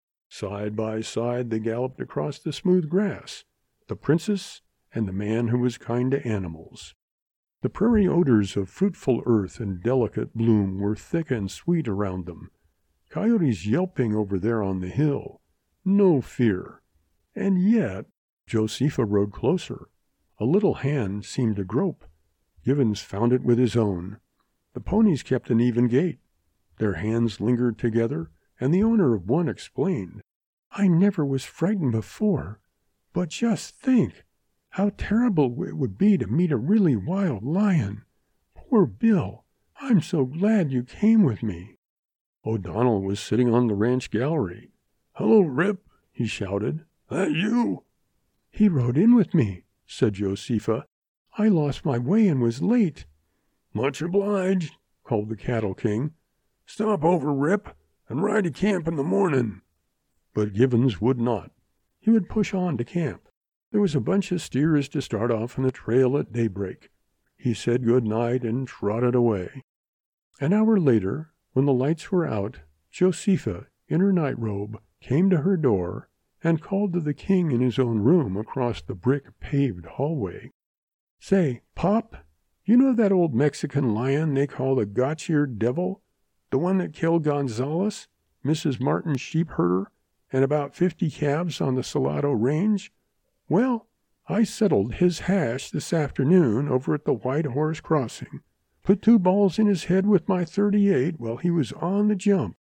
Side by side they galloped across the smooth grass, the princess and the man who was kind to animals. The prairie odors of fruitful earth and delicate bloom were thick and sweet around them. Coyotes yelping over there on the hill. No fear. And yet, Josefa rode closer. A little hand seemed to grope. Givens found it with his own. The ponies kept an even gait. Their hands lingered together, and the owner of one explained, "I never was frightened before, but just think how terrible it would be to meet a really wild lion. Poor Bill, I'm so glad you came with me." O'Donnell was sitting on the ranch gallery. "Hello, Rip," he shouted. "That you?" "He rode in with me," said Josefa. "I lost my way and was late." "Much obliged," called the Cattle King. "Stop over, Rip, and ride to camp in the morning." But Givens would not. He would push on to camp. There was a bunch of steers to start off on the trail at daybreak. He said good night and trotted away. An hour later, when the lights were out, Josefa, in her nightrobe, came to her door and called to the king in his own room across the brick-paved hallway. "Say, Pop, you know that old Mexican lion they call the Gotch-eared Devil? The one that killed Gonzales, Mrs. Martin's sheep herder, and about 50 calves on the Salado Range? Well, I settled his hash this afternoon over at the White Horse Crossing. Put 2 balls in his head with my .38 while he was on the jump.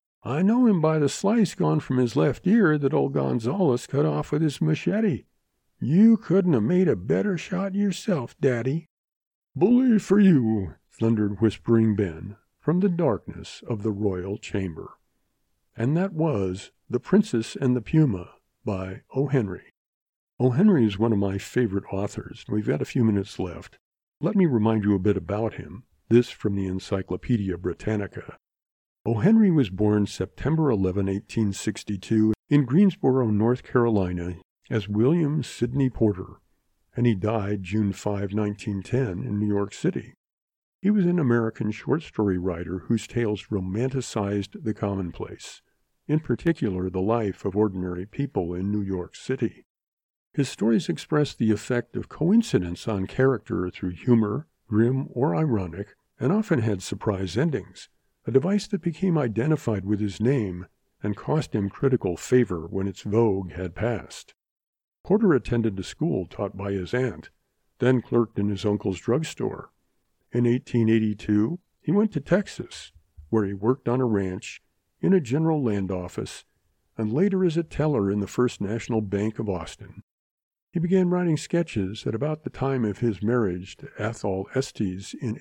I know him by the slice gone from his left ear that old Gonzales cut off with his machete. You couldn't have made a better shot yourself, Daddy." "Bully for you," thundered Whispering Ben from the darkness of the royal chamber. And that was The Princess and the Puma by O. Henry. O. Henry is one of my favorite authors. We've got a few minutes left. Let me remind you a bit about him. This from the Encyclopedia Britannica. O. Henry was born September 11, 1862, in Greensboro, North Carolina, as William Sidney Porter, and he died June 5, 1910, in New York City. He was an American short story writer whose tales romanticized the commonplace, in particular the life of ordinary people in New York City. His stories express the effect of coincidence on character through humor, grim or ironic, and often had surprise endings, a device that became identified with his name and cost him critical favor when its vogue had passed. Porter attended a school taught by his aunt, then clerked in his uncle's drugstore. In 1882, he went to Texas, where he worked on a ranch, in a general land office, and later as a teller in the First National Bank of Austin. He began writing sketches at about the time of his marriage to Athol Estes in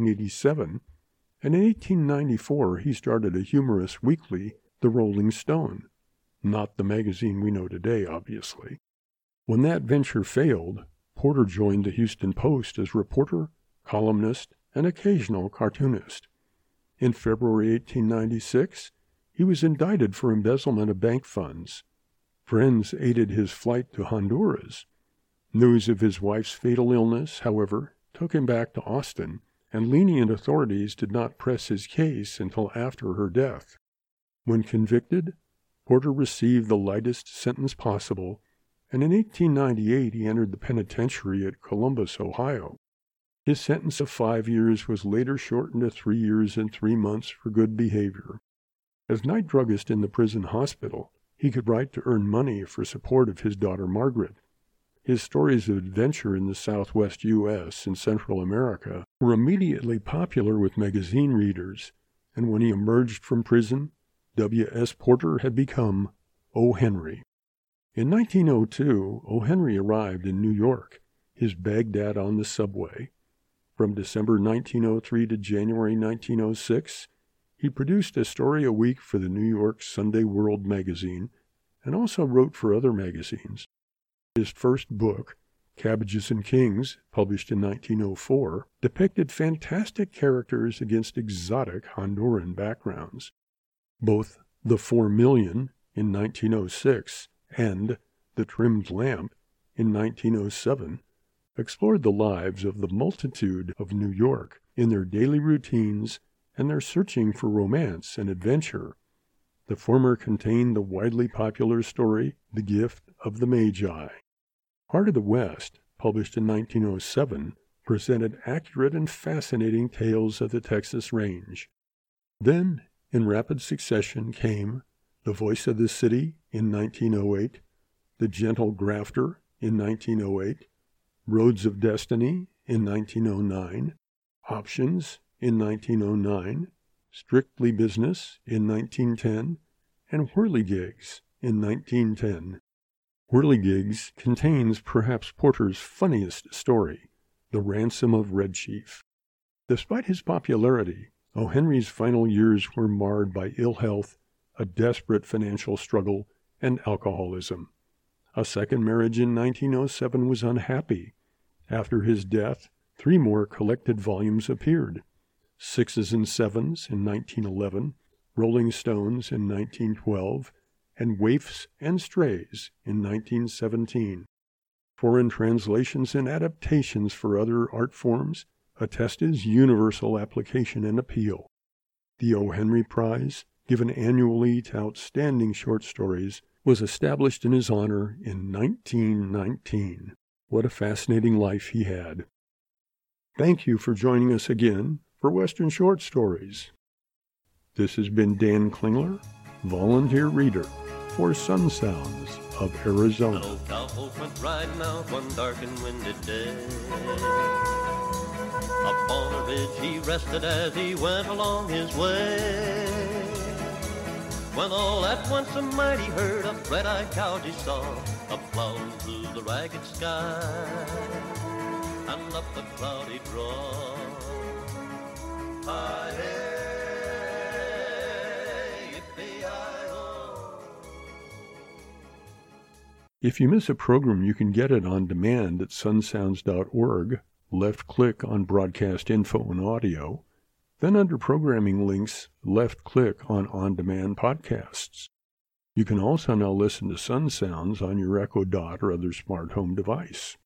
1887, and in 1894 he started a humorous weekly, The Rolling Stone, not the magazine we know today, obviously. When that venture failed, Porter joined the Houston Post as reporter, columnist, and occasional cartoonist. In February 1896, he was indicted for embezzlement of bank funds. Friends aided his flight to Honduras. News of his wife's fatal illness, however, took him back to Austin, and lenient authorities did not press his case until after her death. When convicted, Porter received the lightest sentence possible, and in 1898 he entered the penitentiary at Columbus, Ohio. His sentence of 5 years was later shortened to 3 years and 3 months for good behavior. As night druggist in the prison hospital, he could write to earn money for support of his daughter Margaret. his stories of adventure in the southwest U.S. and Central America were immediately popular with magazine readers, and when he emerged from prison, W.S. Porter had become O. Henry. In 1902, O. Henry arrived in New York, his Baghdad on the subway. From December 1903 to January 1906, he produced a story a week for the New York Sunday World magazine and also wrote for other magazines. His first book, Cabbages and Kings, published in 1904, depicted fantastic characters against exotic Honduran backgrounds. Both The 4 Million in 1906 and The Trimmed Lamp in 1907 explored the lives of the multitude of New York in their daily routines and their searching for romance and adventure. The former contained the widely popular story The Gift of the Magi. Heart of the West, published in 1907, presented accurate and fascinating tales of the Texas Range. Then, in rapid succession, came The Voice of the City in 1908, The Gentle Grafter in 1908, Roads of Destiny in 1909, Options in 1909, Strictly Business in 1910, and Whirligigs in 1910. Whirligigs contains perhaps Porter's funniest story, The Ransom of Red Chief. Despite his popularity, O. Henry's final years were marred by ill health, a desperate financial struggle, and alcoholism. A second marriage in 1907 was unhappy. After his death, 3 more collected volumes appeared: Sixes and Sevens in 1911, Rolling Stones in 1912, and Waifs and Strays in 1917. Foreign translations and adaptations for other art forms attest his universal application and appeal. The O. Henry Prize, given annually to outstanding short stories, was established in his honor in 1919. What a fascinating life he had. Thank you for joining us again for Western Short Stories. This has been Dan Klingler, volunteer reader for Sun Sounds of Arizona. An old cowpoke went riding out one dark and windy day. Upon a ridge he rested as he went along his way. When all at once a mighty herd of red-eyed cows he saw, a-plowing through the ragged sky and up the cloudy draw. If you miss a program, you can get it on demand at sunsounds.org. Left-click on Broadcast Info and Audio. Then under Programming Links, left-click on On-Demand Podcasts. You can also now listen to Sun Sounds on your Echo Dot or other smart home device.